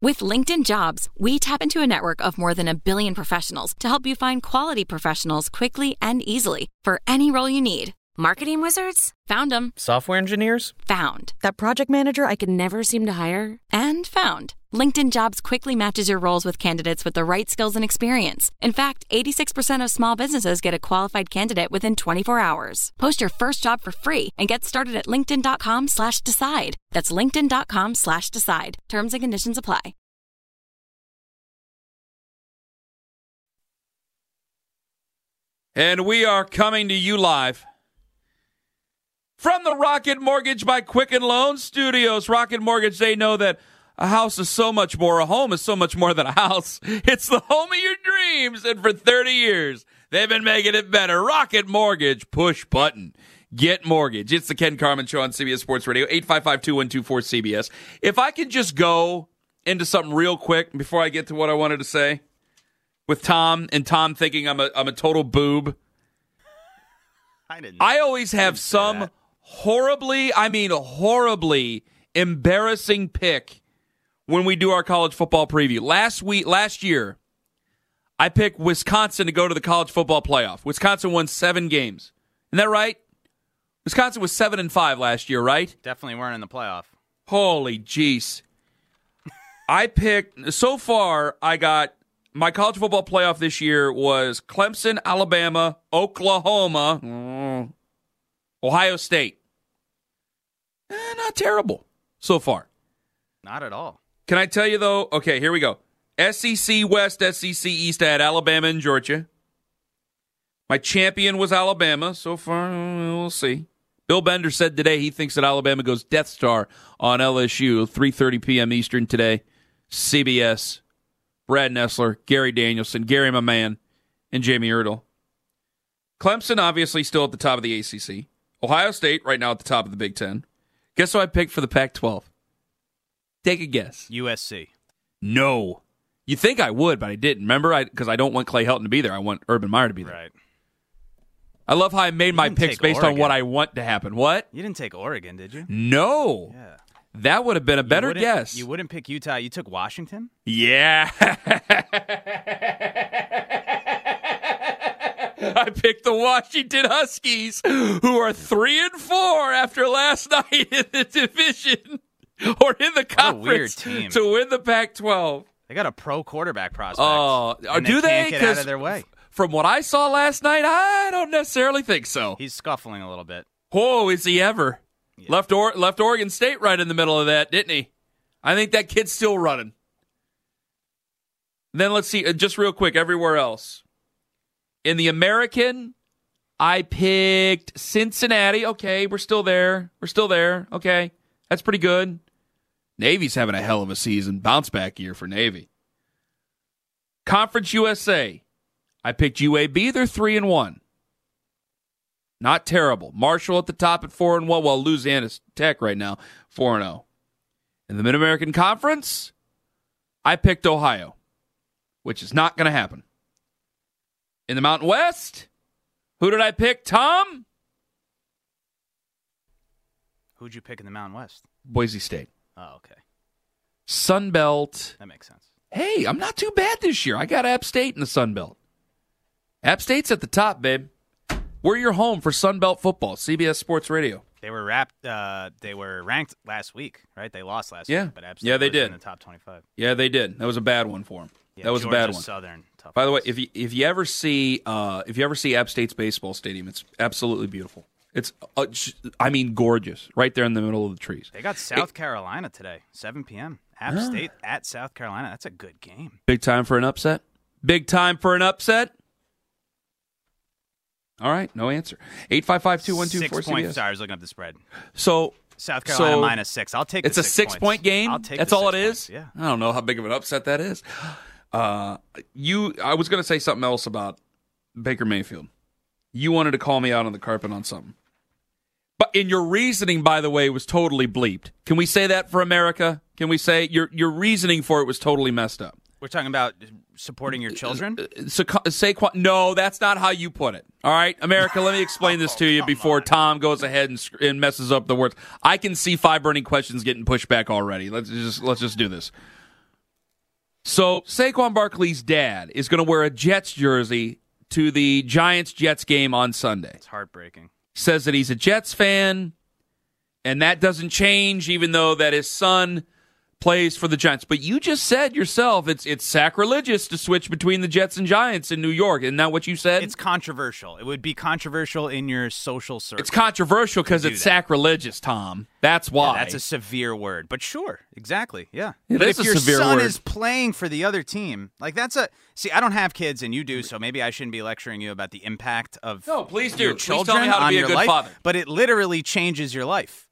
With LinkedIn Jobs, we tap into a network of more than 1 billion professionals to help you find quality professionals quickly and easily for any role you need. Marketing wizards? Found them. Software engineers? Found. That project manager I could never seem to hire? And found. LinkedIn Jobs quickly matches your roles with candidates with the right skills and experience. In fact, 86% of small businesses get a qualified candidate within 24 hours. Post your first job for free and get started at linkedin.com/decide. That's linkedin.com/decide. Terms and conditions apply. And we are coming to you live from the Rocket Mortgage by Quicken Loans Studios. Rocket Mortgage, they know that a house is so much more. A home is so much more than a house. It's the home of your dreams. And for 30 years, they've been making it better. Rocket Mortgage, push button. Get mortgage. It's the Ken Carman Show on CBS Sports Radio, 855-2124-CBS. If I could just go into something real quick before I get to what I wanted to say with Tom, and Tom thinking I'm a total boob. I always have some horribly embarrassing pick when we do our college football preview. Last year, I picked Wisconsin to go to the college football playoff. Wisconsin won 7 games. Isn't that right? Wisconsin was 7-5 last year, right? Definitely weren't in the playoff. Holy jeez. So far, I got my college football playoff this year was Clemson, Alabama, Oklahoma, Ohio State. Not terrible so far. Not at all. Can I tell you, though? Okay, here we go. SEC West, SEC East, I had Alabama and Georgia. My champion was Alabama. So far, we'll see. Bill Bender said today he thinks that Alabama goes Death Star on LSU, 3:30 p.m. Eastern today. CBS. Brad Nessler, Gary Danielson, Gary my man, and Jamie Erdahl. Clemson obviously still at the top of the ACC. Ohio State right now at the top of the Big Ten. Guess who I picked for the Pac-12? Take a guess. USC. No. You think I would, but I didn't. Remember? Because I don't want Clay Helton to be there. I want Urban Meyer to be there. Right. I love how I made my picks based on what I want to happen. What? You didn't take Oregon, did you? No. Yeah. That would have been a better guess. You wouldn't pick Utah. You took Washington? Yeah. I picked the Washington Huskies, who are 3-4 after last night in the division or in the conference, weird team, to win the Pac-12. They got a pro quarterback prospect. Oh, do they? Can't get out of their way. From what I saw last night, I don't necessarily think so. He's scuffling a little bit. Oh, is he ever? Yeah. Left Oregon State right in the middle of that, didn't he? I think that kid's still running. Then let's see, just real quick, everywhere else. In the American, I picked Cincinnati. Okay, we're still there. Okay, that's pretty good. Navy's having a hell of a season. Bounce back year for Navy. Conference USA, I picked UAB. They're 3-1. Not terrible. Marshall at the top at 4-1, while Louisiana Tech right now 4-0. In the Mid-American Conference, I picked Ohio, which is not going to happen. In the Mountain West, who did I pick, Tom? Who'd you pick in the Mountain West? Boise State. Oh, okay. Sun Belt. That makes sense. Hey, I'm not too bad this year. I got App State in the Sun Belt. App State's at the top, babe. We're your home for Sun Belt football, CBS Sports Radio. They were ranked last week, right? They lost last week, but App State they was did in the top 25. Yeah, they did. That was a bad one for them. Yeah, that was Georgia a bad one. Southern. Tough By the way, if you ever see App State's baseball stadium, it's absolutely beautiful. It's gorgeous, right there in the middle of the trees. They got South Carolina today, 7 p.m. App State at South Carolina. That's a good game. Big time for an upset. Big time for an upset. All right, no answer. 855-2124-CBS. 6 points. Sorry, I was looking up the spread. So South Carolina minus 6. I'll take. It's the a 6 6-point game. I'll take. That's the all 6 it points. is. Yeah. I don't know how big of an upset that is. I was going to say something else about Baker Mayfield. You wanted to call me out on the carpet on something, but in your reasoning, by the way, was totally bleeped. Can we say that for America? Can we say your reasoning for it was totally messed up? We're talking about supporting your children? Saquon, no, that's not how you put it. All right, America, let me explain this to you before Tom goes ahead and messes up the words. I can see 5 burning questions getting pushed back already. Let's just do this. So Saquon Barkley's dad is going to wear a Jets jersey to the Giants-Jets game on Sunday. It's heartbreaking. Says that he's a Jets fan, and that doesn't change even though that his son plays for the Giants. But you just said yourself it's sacrilegious to switch between the Jets and Giants in New York. Isn't that what you said? It's controversial. It would be controversial in your social circle. It's controversial because it's sacrilegious, Tom. That's why. Yeah, that's a severe word. But sure, exactly, yeah. It but is if a your severe son word. is playing for the other team, like that's a... See, I don't have kids and you do, so maybe I shouldn't be lecturing you about the impact of No, please do. your Please children tell me how to on be a your good life, father. But it literally changes your life.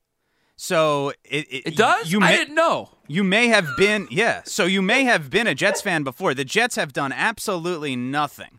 So It does? I didn't know. You may have been, yeah. So you may have been a Jets fan before. The Jets have done absolutely nothing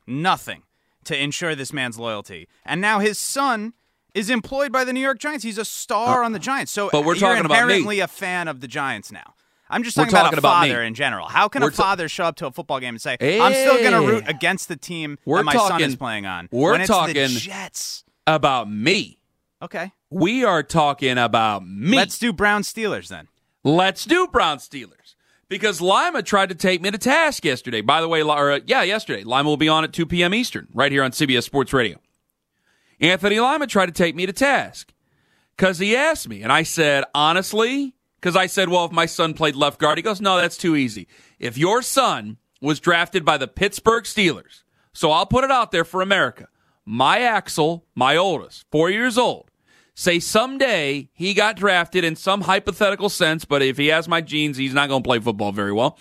to ensure this man's loyalty. And now his son is employed by the New York Giants. He's a star on the Giants. So but we're you're talking about me. inherently a fan of the Giants now. I'm just We're talking about talking a about father me. in general. How can We're a father show up to a football game and say, I'm still going to root against the team that my son is playing on when it's the Jets? About me. Okay. We are talking about me. Let's do Browns Steelers then. Let's do Browns Steelers. Because Lima tried to take me to task yesterday. By the way, yesterday. Lima will be on at 2 p.m. Eastern, right here on CBS Sports Radio. Anthony Lima tried to take me to task because he asked me, and I said, honestly, because I said, well, if my son played left guard, he goes, no, that's too easy. If your son was drafted by the Pittsburgh Steelers, so I'll put it out there for America, my Axel, my oldest, 4 years old, say someday he got drafted in some hypothetical sense, but if he has my genes, he's not going to play football very well.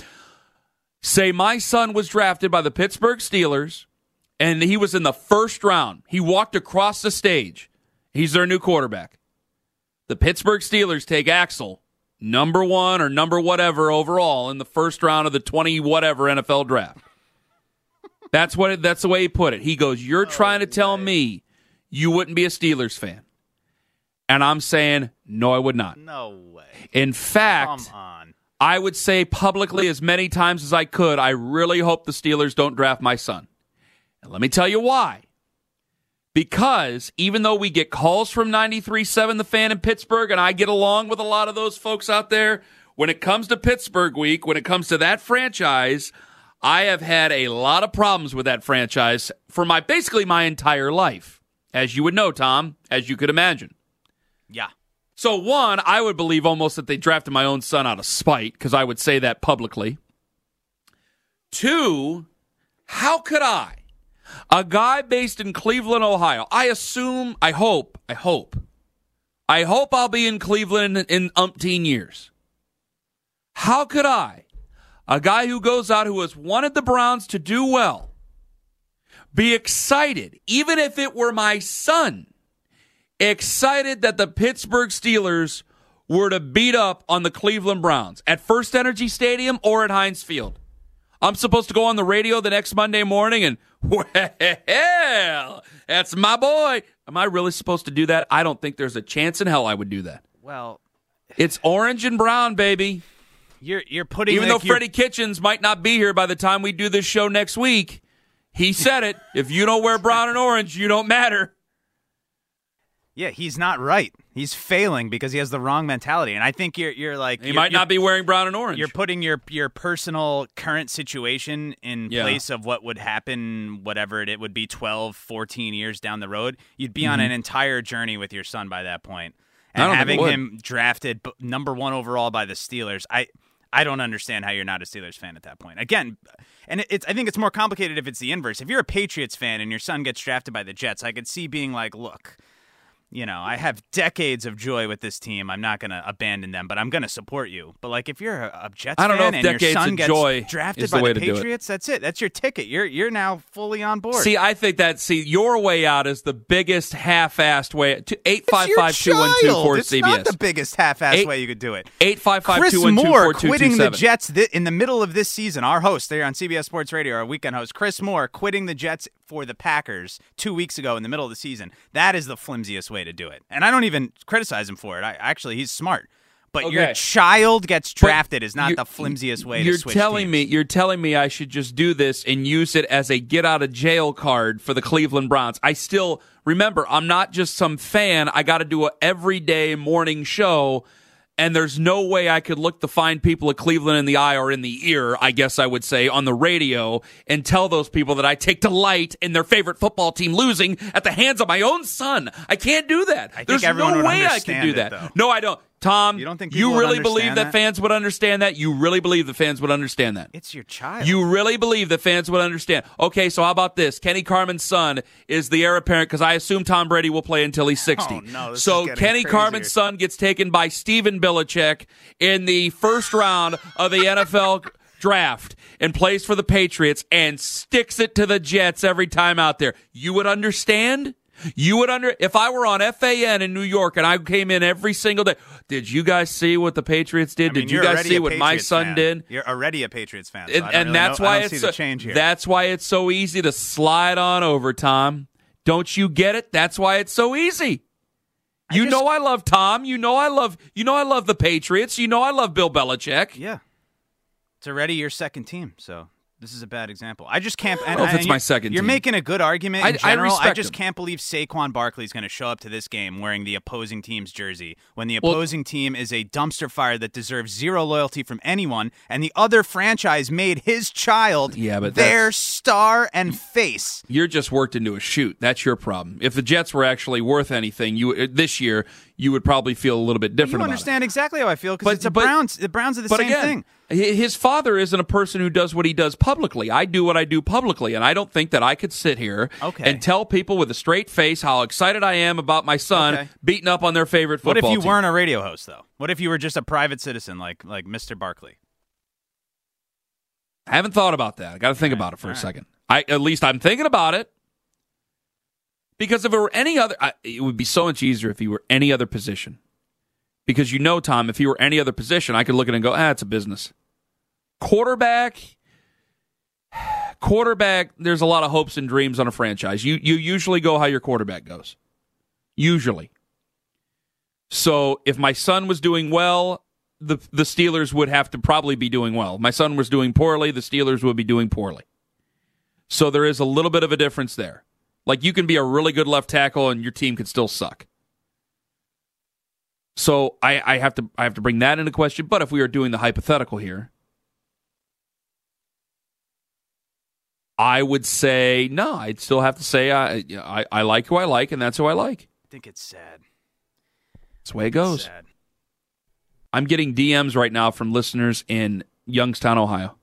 Say my son was drafted by the Pittsburgh Steelers, and he was in the first round. He walked across the stage. He's their new quarterback. The Pittsburgh Steelers take Axel, number 1 or number whatever overall in the first round of the 20-whatever NFL draft. That's the way he put it. He goes, you're trying to tell me you wouldn't be a Steelers fan. And I'm saying, no, I would not. No way. In fact, Come on. I would say publicly as many times as I could, I really hope the Steelers don't draft my son. And let me tell you why. Because even though we get calls from 93.7 The Fan in Pittsburgh, and I get along with a lot of those folks out there, when it comes to Pittsburgh week, when it comes to that franchise, I have had a lot of problems with that franchise for basically my entire life. As you would know, Tom, as you could imagine. Yeah. So, one, I would believe almost that they drafted my own son out of spite, because I would say that publicly. Two, how could I, a guy based in Cleveland, Ohio, I hope I'll be in Cleveland in umpteen years. How could I, a guy who goes out who has wanted the Browns to do well, be excited, even if it were my son, excited that the Pittsburgh Steelers were to beat up on the Cleveland Browns at First Energy Stadium or at Heinz Field? I'm supposed to go on the radio the next Monday morning and, well, that's my boy. Am I really supposed to do that? I don't think there's a chance in hell I would do that. Well, it's orange and brown, baby. You're putting... Even though Freddie Kitchens might not be here by the time we do this show next week, he said it. If you don't wear brown and orange, you don't matter. Yeah, he's not right. He's failing because he has the wrong mentality. And I think you're like... He might not be wearing brown and orange. You're putting your personal current situation in place of what would happen, whatever it would be 12, 14 years down the road. You'd be on an entire journey with your son by that point. And having him drafted number 1 overall by the Steelers, I don't understand how you're not a Steelers fan at that point. Again, and I think it's more complicated if it's the inverse. If you're a Patriots fan and your son gets drafted by the Jets, I could see being like, look... You know, I have decades of joy with this team. I'm not going to abandon them, but I'm going to support you. But, like, if you're a Jets fan and your son gets drafted by the Patriots, that's it. That's your ticket. You're now fully on board. See, I think your way out is the biggest half-assed way. 855-212-4CBS. It's not the biggest half-assed way you could do it. 855-212-4227. Chris Moore quitting the Jets in the middle of this season. Our host there on CBS Sports Radio, our weekend host, Chris Moore, quitting the Jets for the Packers 2 weeks ago in the middle of the season. That is the flimsiest way to do it. And I don't even criticize him for it. He's smart. But your child gets drafted is not the flimsiest way to switch teams. You're telling me I should just do this and use it as a get-out-of-jail card for the Cleveland Browns. I still, remember, I'm not just some fan. I got to do an everyday morning show, and there's no way I could look the fine people of Cleveland in the eye or in the ear, I guess I would say, on the radio and tell those people that I take delight in their favorite football team losing at the hands of my own son. I can't do that. There's no way I can do that. Though. No, I don't. Tom, you don't think you really would believe that fans would understand that? You really believe the fans would understand that? It's your child. You really believe that fans would understand? Okay, so how about this? Kenny Carmen's son is the heir apparent because I assume Tom Brady will play until he's 60. Oh, no, so Kenny Carmen's son gets taken by Steven Belichick in the first round of the NFL draft and plays for the Patriots and sticks it to the Jets every time out there. You would understand? If I were on FAN in New York and I came in every single day, did you guys see what the Patriots did? Did you guys see what my son did? You're already a Patriots fan. So And that's why it's so easy to slide on over, Tom. Don't you get it? That's why it's so easy. I love Tom. You know I love the Patriots. You know I love Bill Belichick. Yeah. It's already your second team, so this is a bad example. I just can't. I don't know if it's my second team. You're making a good argument in general. I just can't believe Saquon Barkley is going to show up to this game wearing the opposing team's jersey when the opposing team is a dumpster fire that deserves zero loyalty from anyone, and the other franchise made his child their star and face. You're just worked into a shoot. That's your problem. If the Jets were actually worth anything this year, you would probably feel a little bit different about it. You understand exactly how I feel because it's the Browns. The Browns are the same thing. His father isn't a person who does what he does publicly. I do what I do publicly, and I don't think that I could sit here and tell people with a straight face how excited I am about my son beating up on their favorite football team. What if you weren't a radio host, though? What if you were just a private citizen like Mr. Barkley? I haven't thought about that. I got to think about it for a second. At least I'm thinking about it. Because if it were any other, it would be so much easier if he were any other position. Because Tom, if he were any other position, I could look at it and go, it's a business. Quarterback, there's a lot of hopes and dreams on a franchise. You usually go how your quarterback goes. Usually. So if my son was doing well, the Steelers would have to probably be doing well. If my son was doing poorly, the Steelers would be doing poorly. So there is a little bit of a difference there. Like you can be a really good left tackle and your team could still suck. So I have to bring that into question. But if we are doing the hypothetical here, I would say no. I'd still have to say I like who I like, and that's who I like. I think it's sad. That's the way it goes. Sad. I'm getting DMs right now from listeners in Youngstown, Ohio.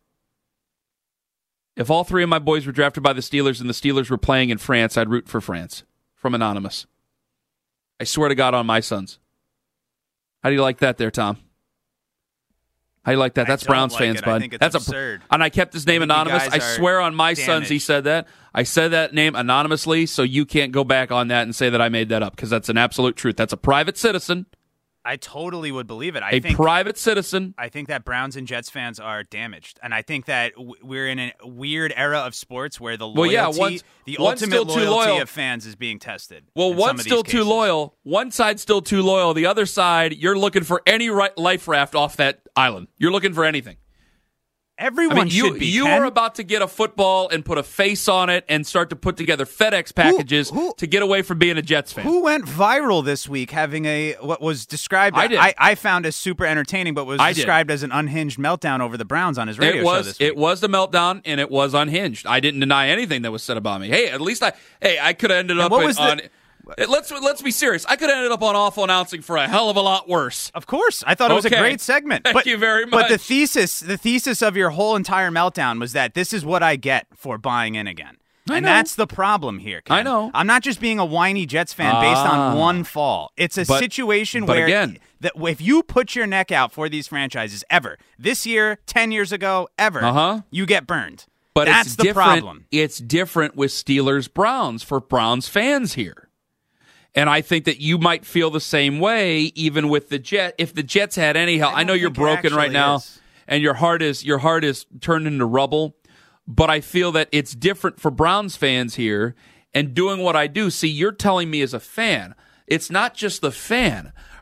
If all three of my boys were drafted by the Steelers and the Steelers were playing in France, I'd root for France. From Anonymous. I swear to God on my sons. How do you like that there, Tom? How do you like that? That's Browns fans, bud. I think it's absurd. And I kept his name anonymous. I swear on my sons he said that. I said that name anonymously, so you can't go back on that and say that I made that up, because that's an absolute truth. That's a private citizen. I totally would believe it. A private citizen. I think that Browns and Jets fans are damaged, and I think that we're in a weird era of sports where the loyalty, the ultimate loyalty of fans is being tested. Well, one's still too loyal. One side's still too loyal. The other side, you're looking for any life raft off that island. You're looking for anything. Everyone should be. You are about to get a football and put a face on it and start to put together FedEx packages to get away from being a Jets fan. Who went viral this week having what was described? I found as super entertaining, but was described as an unhinged meltdown over the Browns on his radio show this week. It was the meltdown, and it was unhinged. I didn't deny anything that was said about me. Hey, at least I could have ended up on. Let's be serious. I could have ended up on awful announcing for a hell of a lot worse. Of course. I thought it was a great segment. Thank you very much. But the thesis of your whole entire meltdown was that this is what I get for buying in again. And that's the problem here, Ken. I know. I'm not just being a whiny Jets fan based on one fall. It's a situation where if you put your neck out for these franchises ever, this year, 10 years ago, ever, you get burned. But that's the problem. It's different with Steelers-Browns for Browns fans here. And I think that you might feel the same way, even with the Jets. If the Jets had any help, I know you're broken right now, and your heart is turned into rubble. But I feel that it's different for Browns fans here, and doing what I do. See, you're telling me as a fan, it's not just the fan.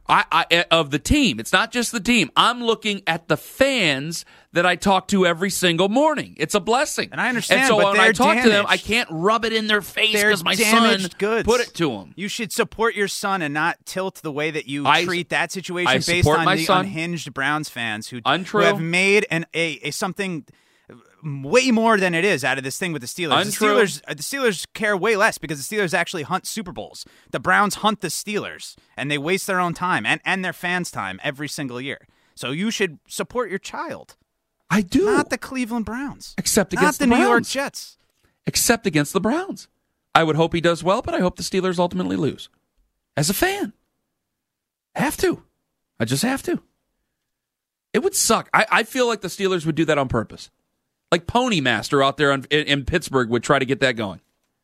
Of the team. It's not just the team. I'm looking at the fans that I talk to every single morning. It's a blessing. And I understand, and so but when I talk to them, I damaged. can't rub it in their face They're because my son damaged goods. put it to them. You should support your son and not tilt the way that you treat that situation I based support on my the son. unhinged Browns fans who Untrue. have made a something way more than it is out of this thing with the Steelers. Untrue. The Steelers care way less because the Steelers actually hunt Super Bowls. The Browns hunt the Steelers, and they waste their own time and their fans' time every single year. So you should support your child. I do. Not the Cleveland Browns. Except against not the the New York Browns. Jets. Except against the Browns. I would hope he does well, but I hope the Steelers ultimately lose. As a fan. Have to. I just have to. It would suck. I feel like the Steelers would do that on purpose. Like Pony Master out there in Pittsburgh would try to get that going.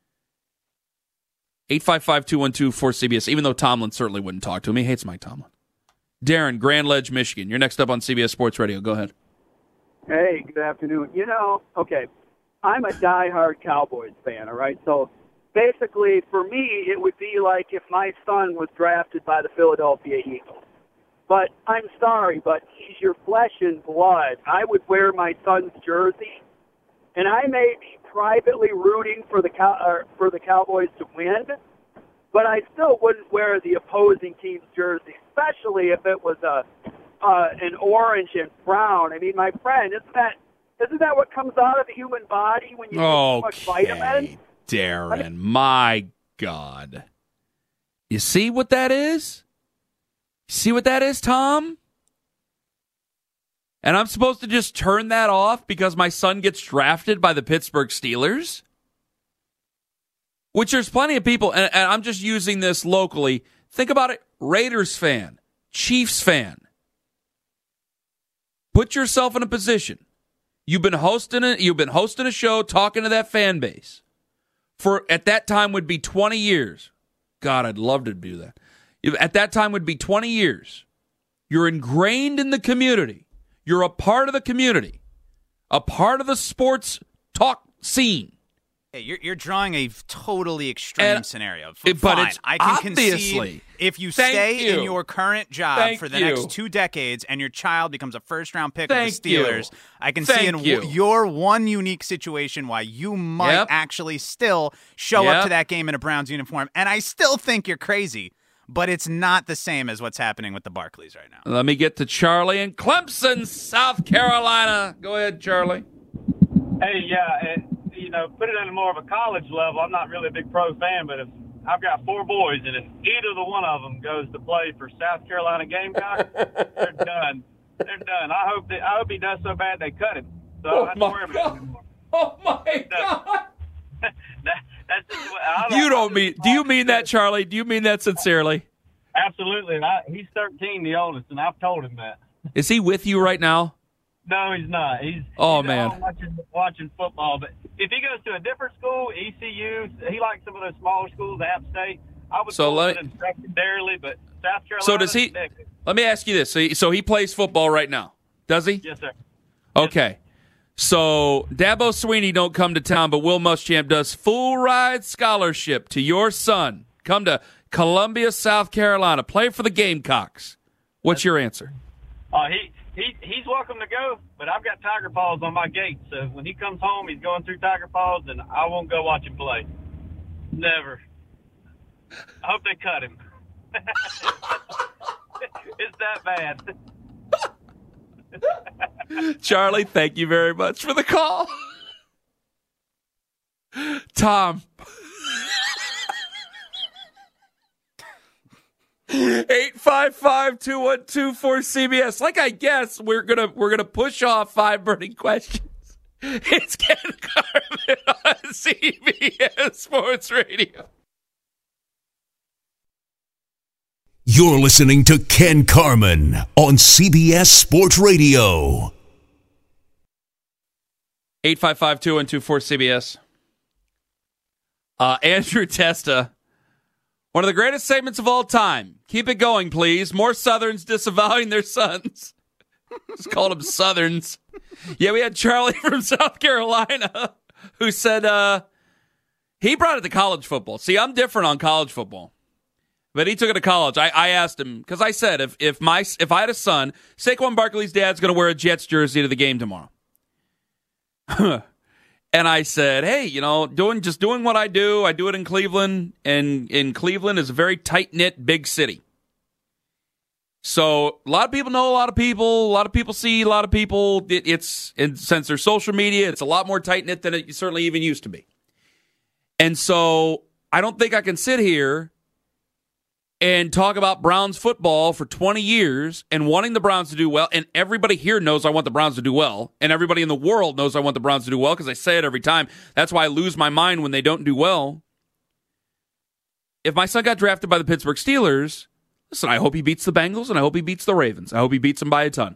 855-212-4CBS, even though Tomlin certainly wouldn't talk to him. He hates Mike Tomlin. Darren, Grand Ledge, Michigan. You're next up on CBS Sports Radio. Go ahead. Hey, good afternoon. Okay, I'm a diehard Cowboys fan, all right? So basically, for me, it would be like if my son was drafted by the Philadelphia Eagles. But I'm sorry, but he's your flesh and blood. I would wear my son's jersey, and I may be privately rooting for the Cowboys to win, but I still wouldn't wear the opposing team's jersey, especially if it was an orange and brown. I mean, my friend, isn't that what comes out of the human body when you get too much vitamin? Darren, my God. You see what that is? See what that is, Tom? And I'm supposed to just turn that off because my son gets drafted by the Pittsburgh Steelers? Which there's plenty of people, and I'm just using this locally. Think about it. Raiders fan, Chiefs fan. Put yourself in a position. You've been hosting a show, talking to that fan base. For at that time would be 20 years. God, I'd love to do that. At that time would be 20 years. You're ingrained in the community. You're a part of the community. A part of the sports talk scene. Hey, you're drawing a totally extreme scenario. But fine. it's I can obviously. concede if you stay in your current job Thank for the you. next 2 decades and your child becomes a first-round pick Thank of the Steelers, you. I can Thank see in you. your one unique situation why you might actually still show up to that game in a Browns uniform. And I still think you're crazy, but it's not the same as what's happening with the Barclays right now. Let me get to Charlie in Clemson, South Carolina. Go ahead, Charlie. Hey, yeah, and put it on more of a college level. I'm not really a big pro fan, but if I've got 4 boys, and if either the one of them goes to play for South Carolina Gamecocks, they're done. They're done. I hope he does so bad they cut him. So I don't have to worry about it anymore. Oh my God! That's just Do you mean that, Charlie? Do you mean that sincerely? Absolutely. And he's 13, the oldest, and I've told him that. Is he with you right now? No, he's not. He's man, home watching football. But if he goes to a different school, ECU, he likes some of those smaller schools, App State. I would put him secondarily, but South Carolina. So does he? Let me ask you this: so he plays football right now, does he? Yes, sir. Okay. So Dabo Swinney don't come to town, but Will Muschamp does full ride scholarship to your son. Come to Columbia, South Carolina, play for the Gamecocks. What's your answer? He's welcome to go, but I've got Tiger Paws on my gate, so when he comes home, he's going through Tiger Paws, and I won't go watch him play. Never. I hope they cut him. It's that bad. Charlie, thank you very much for the call. Tom. 855-212-4CBS. Like I guess we're gonna push off 5 burning questions. It's Ken Carmen on CBS Sports Radio. You're listening to Ken Carmen on CBS Sports Radio. 855-212-4CBS. Andrew Testa. One of the greatest statements of all time. Keep it going, please. More Southerns disavowing their sons. Just called them Southerns. Yeah, we had Charlie from South Carolina who said he brought it to college football. See, I'm different on college football. But he took it to college. I asked him, because I said, if I had a son, Saquon Barkley's dad's going to wear a Jets jersey to the game tomorrow. And I said, hey, doing what I do it in Cleveland, and in Cleveland is a very tight-knit, big city. So a lot of people know a lot of people see a lot of people. Since there's social media, it's a lot more tight-knit than it certainly even used to be. And so I don't think I can sit here and talk about Browns football for 20 years and wanting the Browns to do well, and everybody here knows I want the Browns to do well, and everybody in the world knows I want the Browns to do well because I say it every time. That's why I lose my mind when they don't do well. If my son got drafted by the Pittsburgh Steelers, listen, I hope he beats the Bengals, and I hope he beats the Ravens. I hope he beats them by a ton.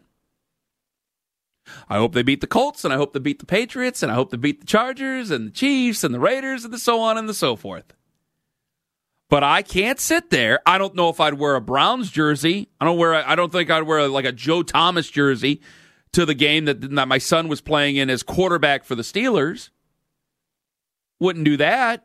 I hope they beat the Colts, and I hope they beat the Patriots, and I hope they beat the Chargers and the Chiefs and the Raiders and the so on and the so forth. But I can't sit there. I don't know if I'd wear a Browns jersey. I don't think I'd wear like a Joe Thomas jersey to the game that my son was playing in as quarterback for the Steelers. Wouldn't do that.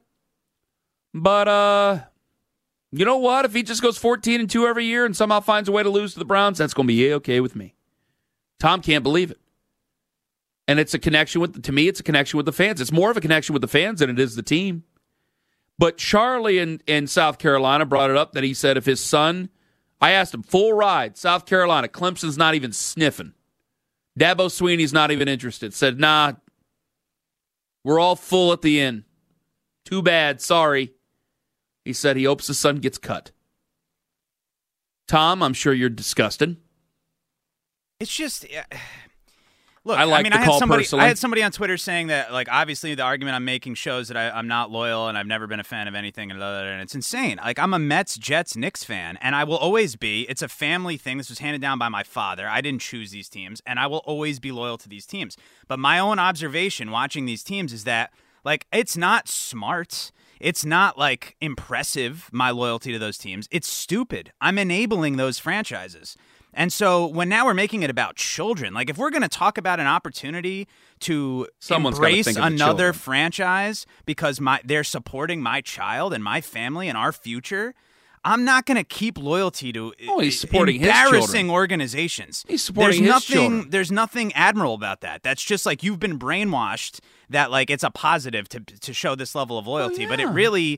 But you know what? If he just goes 14-2 every year and somehow finds a way to lose to the Browns, that's going to be okay with me. Tom can't believe it. And it's a connection with the fans. It's more of a connection with the fans than it is the team. But Charlie in South Carolina brought it up that he said if his son, I asked him, full ride, South Carolina, Clemson's not even sniffing. Dabo Swinney's not even interested. Said, nah, we're all full at the inn. Too bad, sorry. He said he hopes his son gets cut. Tom, I'm sure you're disgusted. It's just... Look, I had somebody on Twitter saying that, like, obviously the argument I'm making shows that I'm not loyal and I've never been a fan of anything, and it's insane. Like, I'm a Mets, Jets, Knicks fan, and I will always be. It's a family thing. This was handed down by my father. I didn't choose these teams, and I will always be loyal to these teams. But my own observation watching these teams is that, like, it's not smart. It's not, like, impressive, my loyalty to those teams. It's stupid. I'm enabling those franchises. And so when now we're making it about children, like if we're going to talk about an opportunity to embrace another franchise because they're supporting my child and my family and our future, I'm not going to keep loyalty to he's supporting embarrassing organizations. He's supporting his children. There's nothing admirable about that. That's just like you've been brainwashed that like it's a positive to show this level of loyalty, but it really...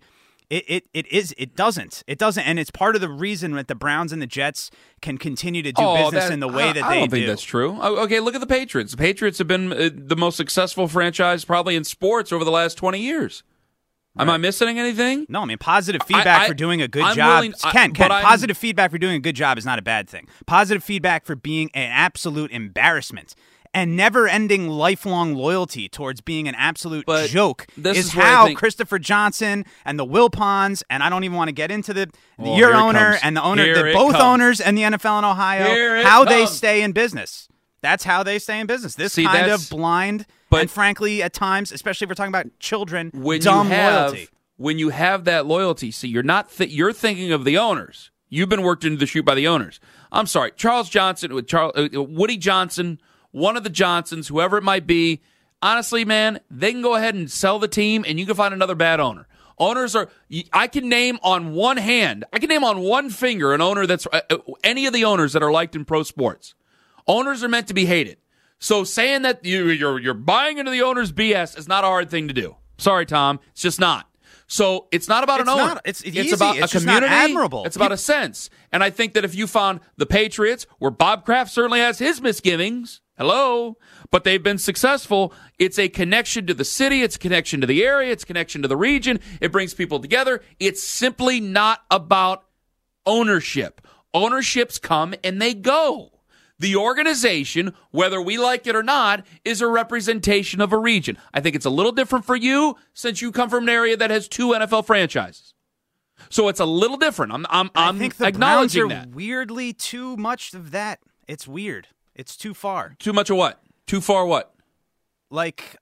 It doesn't, and it's part of the reason that the Browns and the Jets can continue to do business in the way that they do. I don't think that's true. Okay, look at the Patriots. The Patriots have been the most successful franchise probably in sports over the last 20 years. Right. Am I missing anything? No, I mean positive feedback for doing a good job. Positive feedback for doing a good job is not a bad thing. Positive feedback for being an absolute embarrassment. And never-ending lifelong loyalty towards being an absolute joke is how Christopher Johnson and the Wilpons, and I don't even want to get into your owner and the owner, both owners and the NFL in Ohio, how they stay in business. That's how they stay in business. This kind of blind and frankly, at times, especially if we're talking about children, dumb loyalty. When you have that loyalty, see, you're thinking of the owners. You've been worked into the shoot by the owners. I'm sorry, Charles Johnson, Woody Johnson, one of the Johnsons, whoever it might be, honestly, man, they can go ahead and sell the team, and you can find another bad owner. Owners are, I can name on one finger an owner that's, any of the owners that are liked in pro sports. Owners are meant to be hated. So saying that you're buying into the owner's BS is not a hard thing to do. Sorry, Tom, it's just not. So it's not about an owner. It's about a community. Not admirable. It's about a sense. And I think that if you found the Patriots, where Bob Kraft certainly has his misgivings, but they've been successful. It's a connection to the city. It's a connection to the area. It's a connection to the region. It brings people together. It's simply not about ownership. Ownerships come and they go. The organization, whether we like it or not, is a representation of a region. I think it's a little different for you since you come from an area that has 2 NFL franchises. So it's a little different. I think the acknowledging Browns are weirdly too much of that. It's weird. It's too far. Too much of what? Too far what? Like,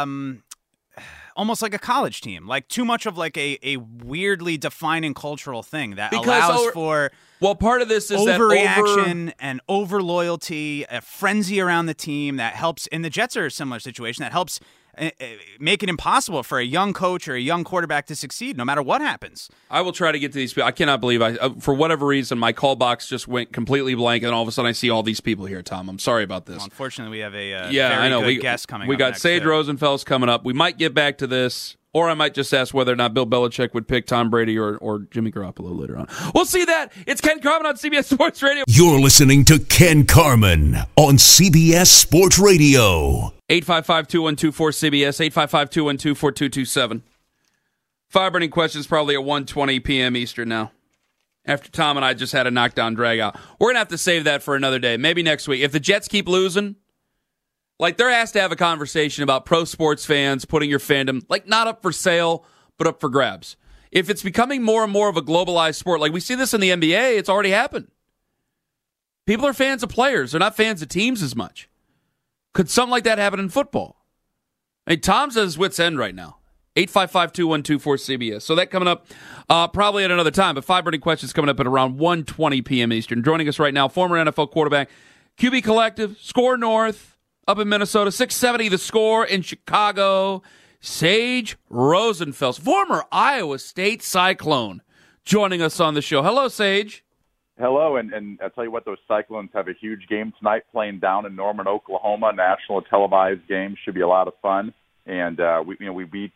almost like a college team. Like, too much of like a weirdly defining cultural thing that allows for... Well, part of this is overreaction and over loyalty, a frenzy around the team that helps. In the Jets are a similar situation that helps make it impossible for a young coach or a young quarterback to succeed no matter what happens. I will try to get to these people. I cannot believe for whatever reason, my call box just went completely blank, and all of a sudden I see all these people here, Tom. I'm sorry about this. Well, unfortunately, we have a I know. good guest coming up. We got next, Sage too. Rosenfels coming up. We might get back to this, or I might just ask whether or not Bill Belichick would pick Tom Brady or Jimmy Garoppolo later on. We'll see that. It's Ken Carman on CBS Sports Radio. You're listening to Ken Carman on CBS Sports Radio. 855-212-4CBS, 855-212-4227. Fire burning questions probably at 1:20 p.m. Eastern now. After Tom and I just had a knockdown drag out. We're going to have to save that for another day. Maybe next week. If the Jets keep losing, like there has to have a conversation about pro sports fans putting your fandom, like not up for sale, but up for grabs. If it's becoming more and more of a globalized sport, like we see this in the NBA, it's already happened. People are fans of players. They're not fans of teams as much. Could something like that happen in football? I mean, Tom's at his wit's end right now. 855-212-4CBS. So that coming up probably at another time. But Five burning questions coming up at around 1:20 p.m. Eastern. Joining us right now, former NFL quarterback, QB Collective, Score North, up in Minnesota, 670 The Score in Chicago, Sage Rosenfels, former Iowa State Cyclone, joining us on the show. Hello, Sage. Hello, and I'll tell you what, those Cyclones have a huge game tonight playing down in Norman, Oklahoma. National televised game. Should be a lot of fun. And we beat,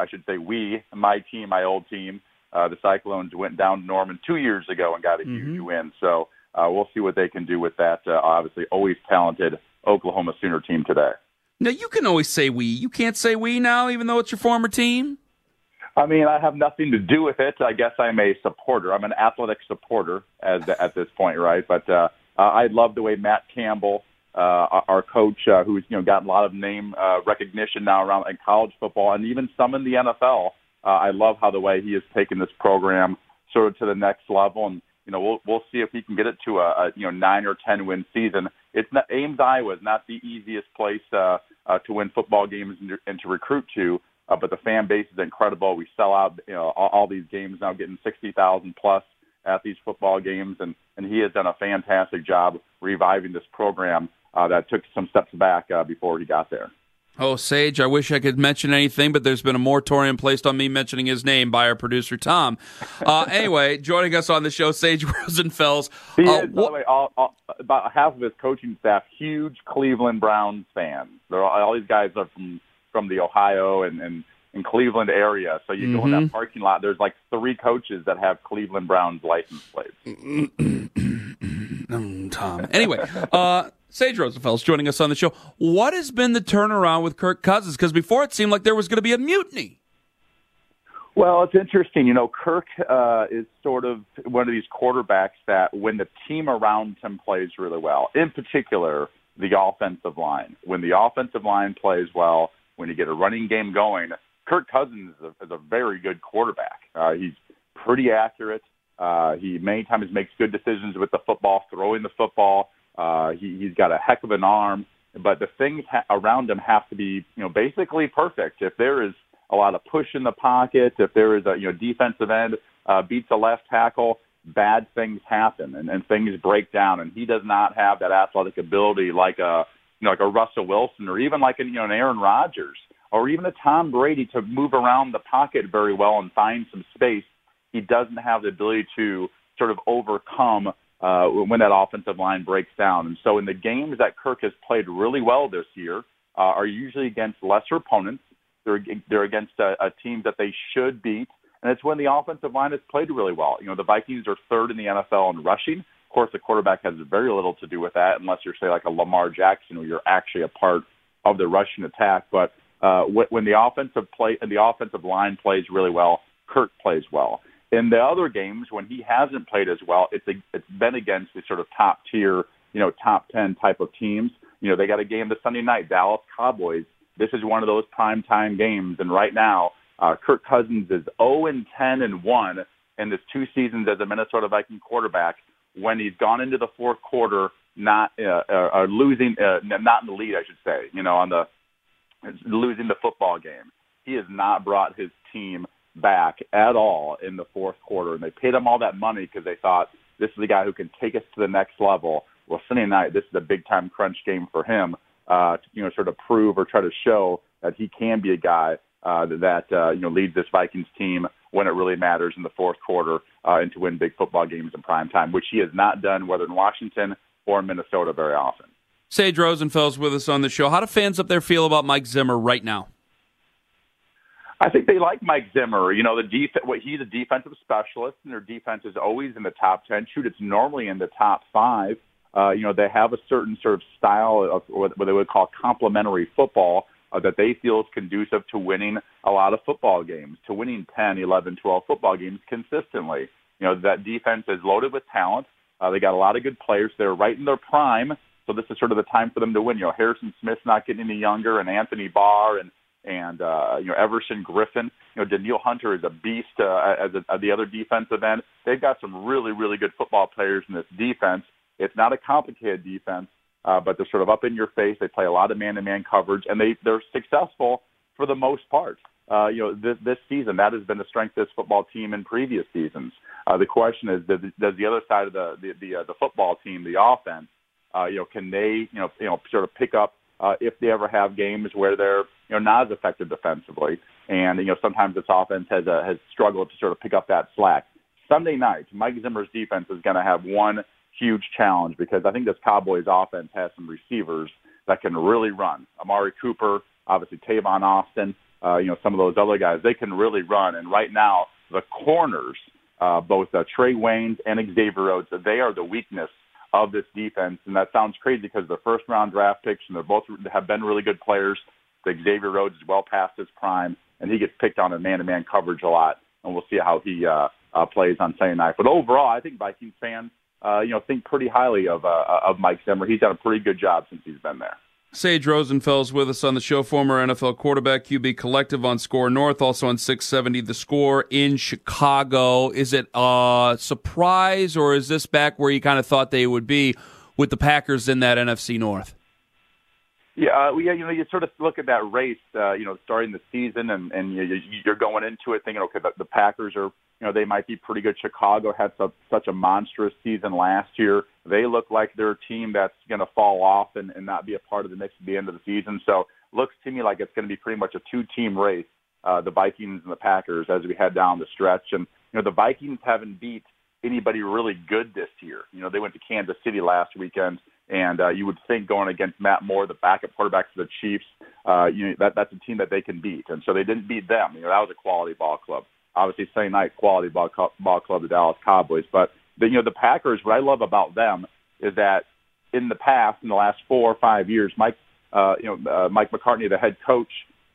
my team, my old team, the Cyclones went down to Norman 2 years ago and got a huge win. So we'll see what they can do with that, obviously always talented Oklahoma Sooner team today. Now, you can always say we. You can't say we now, even though it's your former team? I mean, I have nothing to do with it. I guess I'm a supporter. I'm an athletic supporter at this point, right? But I love the way Matt Campbell, our coach, who's gotten a lot of name recognition now around in college football and even some in the NFL. I love how the way he has taken this program sort of to the next level, and we'll see if he can get it to a 9 or 10 win season. It's not, Ames, Iowa is not the easiest place to win football games and to recruit to. But the fan base is incredible. We sell out, all these games now, getting 60,000 plus at these football games, and he has done a fantastic job reviving this program that took some steps back before he got there. Oh, Sage, I wish I could mention anything, but there's been a moratorium placed on me mentioning his name by our producer, Tom. Anyway, joining us on the show, Sage Rosenfels. He is, by the way, about half of his coaching staff, huge Cleveland Browns fans. All these guys are from the Ohio and Cleveland area. So you go in that parking lot, there's like 3 coaches that have Cleveland Browns license plates. Tom. Anyway, Sage Rosenfels joining us on the show. What has been the turnaround with Kirk Cousins? Because before it seemed like there was going to be a mutiny. Well, it's interesting. Kirk is sort of one of these quarterbacks that when the team around him plays really well, in particular, the offensive line. When the offensive line plays well, when you get a running game going, Kirk Cousins is a very good quarterback. He's pretty accurate. He many times makes good decisions with the football, throwing the football. He's got a heck of an arm, but the things around him have to be, basically perfect. If there is a lot of push in the pocket, if there is a defensive end beats a left tackle, bad things happen and things break down. And he does not have that athletic ability like a Russell Wilson or even like an Aaron Rodgers or even a Tom Brady to move around the pocket very well and find some space. He doesn't have the ability to sort of overcome when that offensive line breaks down. And so in the games that Kirk has played really well this year are usually against lesser opponents. They're against a team that they should beat. And it's when the offensive line has played really well. The Vikings are 3rd in the NFL in rushing. Of course, the quarterback has very little to do with that unless you're, say, like a Lamar Jackson where you're actually a part of the rushing attack. But when the offensive line plays really well, Kirk plays well. In the other games, when he hasn't played as well, it's been against the sort of top tier, top 10 type of teams. They got a game this Sunday night, Dallas Cowboys. This is one of those primetime games, and right now, Kirk Cousins is 0-10-1 in his 2 seasons as a Minnesota Viking quarterback. When he's gone into the fourth quarter, not losing, not in the lead, I should say. Losing the football game, he has not brought his team back at all in the fourth quarter, and they paid him all that money because they thought this is the guy who can take us to the next level. Well, Sunday night, this is a big-time crunch game for him to, sort of prove or try to show that he can be a guy that leads this Vikings team when it really matters in the fourth quarter and to win big football games in prime time, which he has not done whether in Washington or in Minnesota very often. Sage Rosenfels with us on the show. How do fans up there feel about Mike Zimmer right now? I think they like Mike Zimmer. He's a defensive specialist, and their defense is always in the top 10. Shoot, it's normally in the top 5. They have a certain sort of style of what they would call complementary football that they feel is conducive to winning a lot of football games, to winning 10, 11, 12 football games consistently. That defense is loaded with talent. They got a lot of good players. They're right in their prime, so this is sort of the time for them to win. Harrison Smith's not getting any younger, and Anthony Barr and Everson Griffin. Danielle Hunter is a beast as the other defensive end. They've got some really, really good football players in this defense. It's not a complicated defense, but they're sort of up in your face. They play a lot of man-to-man coverage, and they're successful for the most part. This season, that has been the strength of this football team in previous seasons. The question is, does the other side of the football team, the offense, can they sort of pick up if they ever have games where they're not as effective defensively, and sometimes this offense has struggled to sort of pick up that slack. Sunday night, Mike Zimmer's defense is going to have one huge challenge because I think this Cowboys offense has some receivers that can really run. Amari Cooper, obviously Tavon Austin, some of those other guys, they can really run. And right now, the corners, both Trey Waynes and Xavier Rhodes, they are the weakness of this defense. And that sounds crazy because they're first-round draft picks, and they both have been really good players. Xavier Rhodes is well past his prime, and he gets picked on in man-to-man coverage a lot. And we'll see how he plays on Sunday night. But overall, I think Vikings fans, think pretty highly of Mike Zimmer. He's done a pretty good job since he's been there. Sage Rosenfels with us on the show, former NFL quarterback, QB Collective on Score North, also on 670 The Score in Chicago. Is it a surprise, or is this back where you kind of thought they would be with the Packers in that NFC North? Yeah, you sort of look at that race, starting the season, and you're going into it thinking, okay, the Packers are, they might be pretty good. Chicago had such a monstrous season last year. They look like they're a team that's going to fall off and not be a part of the mix at the end of the season. So looks to me like it's going to be pretty much a two-team race, the Vikings and the Packers, as we head down the stretch. And, the Vikings haven't beat anybody really good this year. They went to Kansas City last weekend. And you would think going against Matt Moore, the backup quarterback for the Chiefs, that's a team that they can beat. And so they didn't beat them. That was a quality ball club. Obviously, Sunday night, quality ball club, the Dallas Cowboys. But, the Packers, what I love about them is that in the past, in the last 4 or 5 years, Mike McCarthy, the head coach,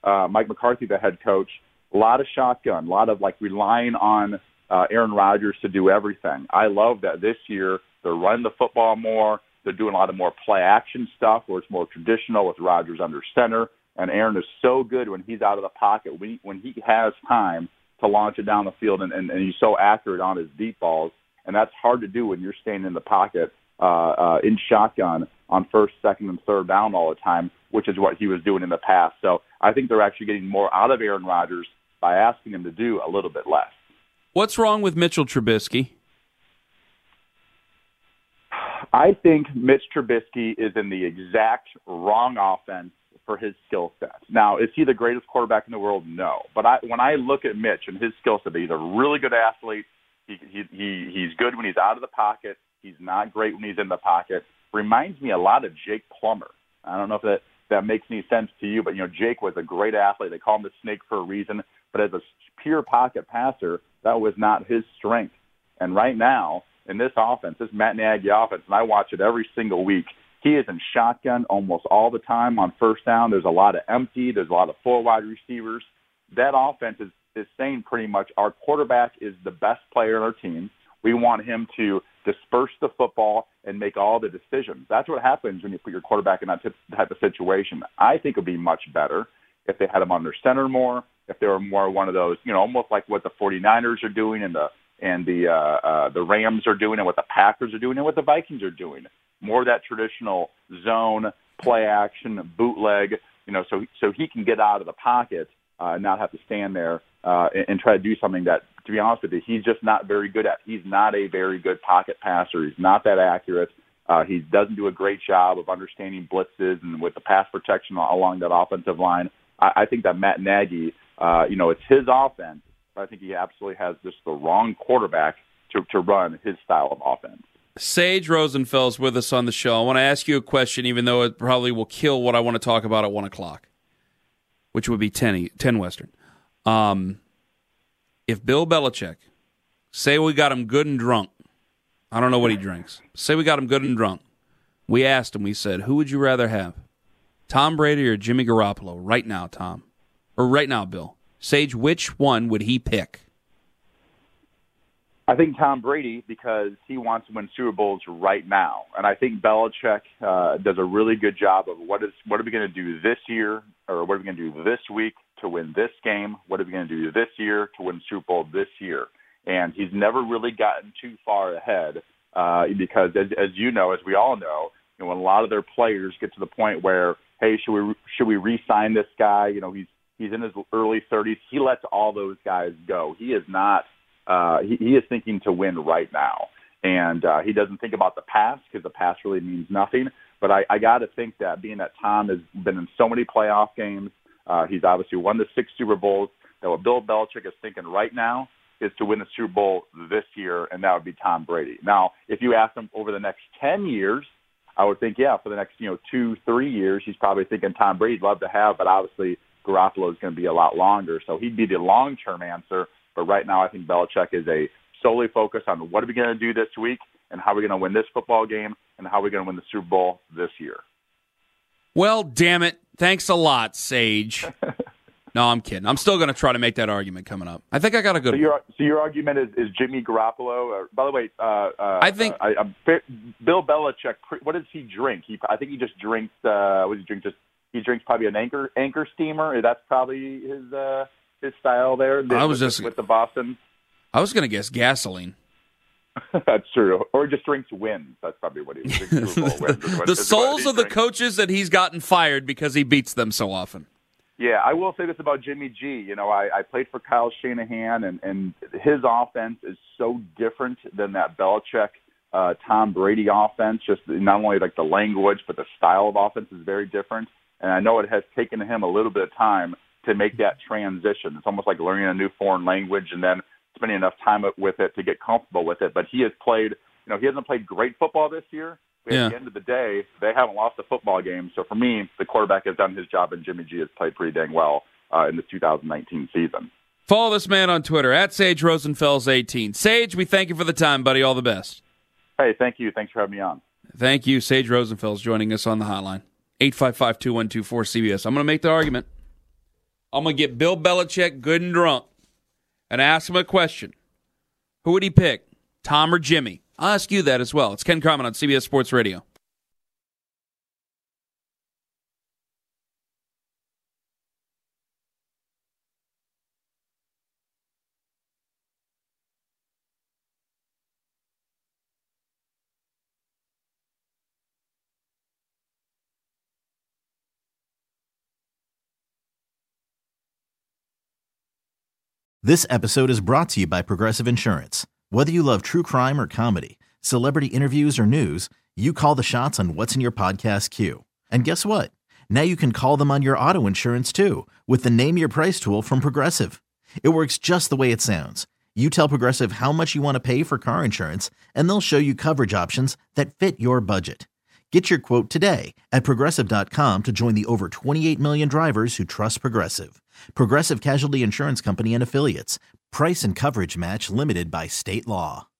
a lot of shotgun, a lot of relying on Aaron Rodgers to do everything. I love that this year they're running the football more. They're doing a lot of more play-action stuff where it's more traditional with Rodgers under center. And Aaron is so good when he's out of the pocket, when he has time to launch it down the field, and he's so accurate on his deep balls. And that's hard to do when you're staying in the pocket in shotgun on first, second, and third down all the time, which is what he was doing in the past. So I think they're actually getting more out of Aaron Rodgers by asking him to do a little bit less. What's wrong with Mitchell Trubisky? I think Mitch Trubisky is in the exact wrong offense for his skill set. Now, is he the greatest quarterback in the world? No. But when I look at Mitch and his skill set, he's a really good athlete. He's good when he's out of the pocket. He's not great when he's in the pocket. Reminds me a lot of Jake Plummer. I don't know if that makes any sense to you, but Jake was a great athlete. They call him the snake for a reason. But as a pure pocket passer, that was not his strength. And right now, in this offense, this Matt Nagy offense, and I watch it every single week, he is in shotgun almost all the time on first down. There's a lot of empty. There's a lot of four wide receivers. That offense is saying pretty much our quarterback is the best player on our team. We want him to disperse the football and make all the decisions. That's what happens when you put your quarterback in that type of situation. I think it would be much better if they had him under center more, if they were more one of those, almost like what the 49ers are doing and the Rams are doing and what the Packers are doing and what the Vikings are doing. More of that traditional zone, play action, bootleg, so he can get out of the pocket and not have to stand there and try to do something that, to be honest with you, he's just not very good at. He's not a very good pocket passer. He's not that accurate. He doesn't do a great job of understanding blitzes and with the pass protection along that offensive line. I think that Matt Nagy, it's his offense, but I think he absolutely has just the wrong quarterback to run his style of offense. Sage Rosenfels with us on the show. I want to ask you a question, even though it probably will kill what I want to talk about at 1 o'clock, which would be 10 Western. If Bill Belichick, say we got him good and drunk, I don't know what he drinks, say we got him good and drunk, we asked him, we said, who would you rather have, Tom Brady or Jimmy Garoppolo right now, Tom? Or right now, Bill? Sage, which one would he pick? I think Tom Brady, because he wants to win Super Bowls right now. And I think Belichick does a really good job of what are we going to do this year, or what are we going to do this week to win this game? What are we going to do this year to win Super Bowl this year? And he's never really gotten too far ahead because, as you know, as we all know, when a lot of their players get to the point where, hey, should we re-sign this guy? He's in his early 30s. He lets all those guys go. He is not. He is thinking to win right now, and he doesn't think about the past because the past really means nothing. But I got to think that being that Tom has been in so many playoff games, he's obviously won the 6 Super Bowls, that what Bill Belichick is thinking right now is to win the Super Bowl this year, and that would be Tom Brady. Now, if you ask him over the next 10 years, I would think, for the next 2-3 years, he's probably thinking Tom Brady'd love to have, but obviously Garoppolo is going to be a lot longer, so he'd be the long-term answer. But right now, I think Belichick is solely focused on what are we going to do this week and how are we going to win this football game and how are we going to win the Super Bowl this year. Well, damn it. Thanks a lot, Sage. No, I'm kidding. I'm still going to try to make that argument coming up. I think I got a good one. So your argument is Jimmy Garoppolo. By the way, I think Bill Belichick, what does he drink? I think he just drinks, what does he drink? He drinks probably an anchor steamer. That's probably his style there. With the Boston. I was going to guess gasoline. That's true. Or just drinks wins. That's probably what he drinks. The souls of the coaches that he's gotten fired because he beats them so often. Yeah, I will say this about Jimmy G. I played for Kyle Shanahan, and his offense is so different than that Belichick, Tom Brady offense. Just not only like the language, but the style of offense is very different. And I know it has taken him a little bit of time to make that transition. It's almost like learning a new foreign language and then spending enough time with it to get comfortable with it. But he has played, he hasn't played great football this year. But at the end of the day, they haven't lost a football game. So for me, the quarterback has done his job, and Jimmy G has played pretty dang well in the 2019 season. Follow this man on Twitter, @SageRosenfels18. Sage, we thank you for the time, buddy. All the best. Hey, thank you. Thanks for having me on. Thank you. Sage Rosenfels joining us on the hotline. 855-2124-CBS. I'm going to make the argument. I'm going to get Bill Belichick good and drunk and ask him a question. Who would he pick, Tom or Jimmy? I'll ask you that as well. It's Ken Carman on CBS Sports Radio. This episode is brought to you by Progressive Insurance. Whether you love true crime or comedy, celebrity interviews or news, you call the shots on what's in your podcast queue. And guess what? Now you can call them on your auto insurance too with the Name Your Price tool from Progressive. It works just the way it sounds. You tell Progressive how much you want to pay for car insurance, and they'll show you coverage options that fit your budget. Get your quote today at Progressive.com to join the over 28 million drivers who trust Progressive. Progressive Casualty Insurance Company and Affiliates. Price and coverage match limited by state law.